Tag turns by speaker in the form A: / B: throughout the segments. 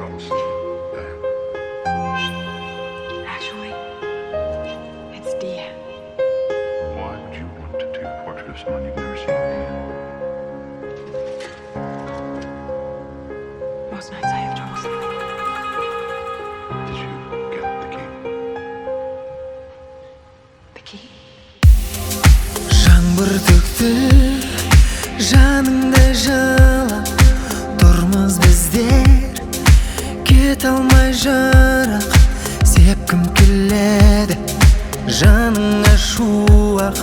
A: trust them.
B: Actually, it's Dia.
A: Why would you want to take a portrait of someone you've never seen again?
B: Most nights I have trouble sleeping.
A: Did you get the key?
B: The key?
C: Жаңбыр төкті жаныңда жылап тұрмыз біздер кете алмай жырақ сепкім келеді жаныңа шуақ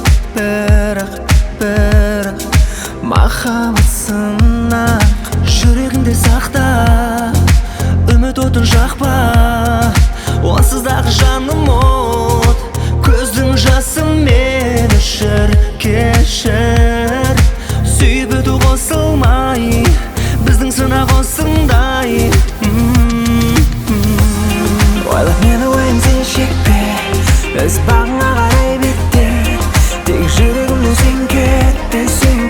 C: бірақ махаббат сынақ жүрегіңде сақта үміт отын жақпа онсыз дағы жаным от көздің жасы мен өшір кешір сүйіп өту қосылмай біздің сынақ осындай ойлап мені ойым сен шекпе өз бағыңа қарай бетте тек жүрегімнен сен кетпе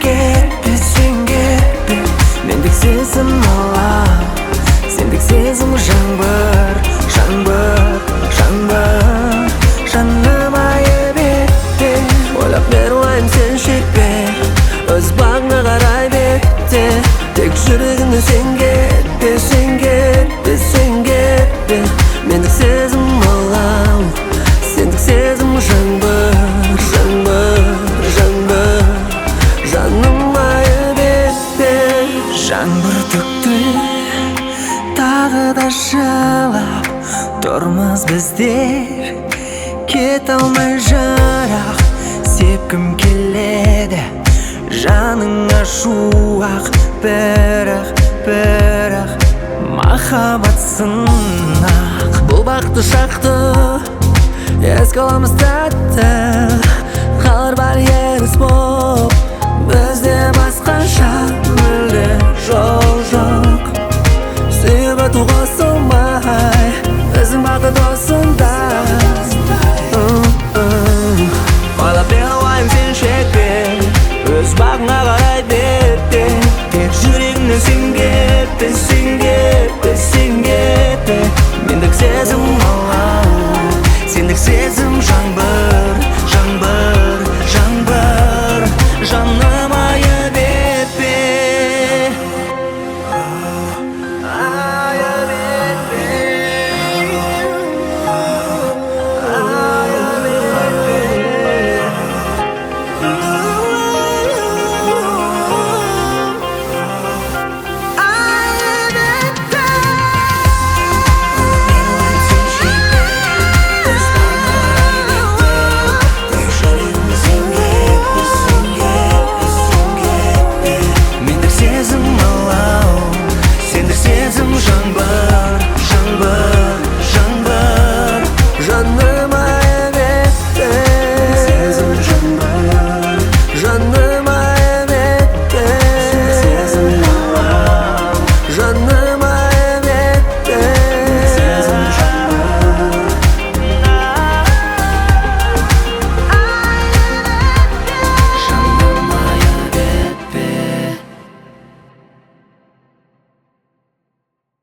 C: мендік сезім алам сендік сезім жаңбыр жаным айып етте ойлап мені ойым сен шекпе өз бағыңа қарай бетте тек жүрегімнен сен кетпе мендік сезім алам сендік сезім жаңбыр жаным айып етте жаңбыр төкті тағы да жылап тұрмыз біздер кете алмай жырақ сепкім келеді жаныңа шуақ бірақ махаббат сынақ бұл бақты шақты еске аламыз тәтті қалар бар еріс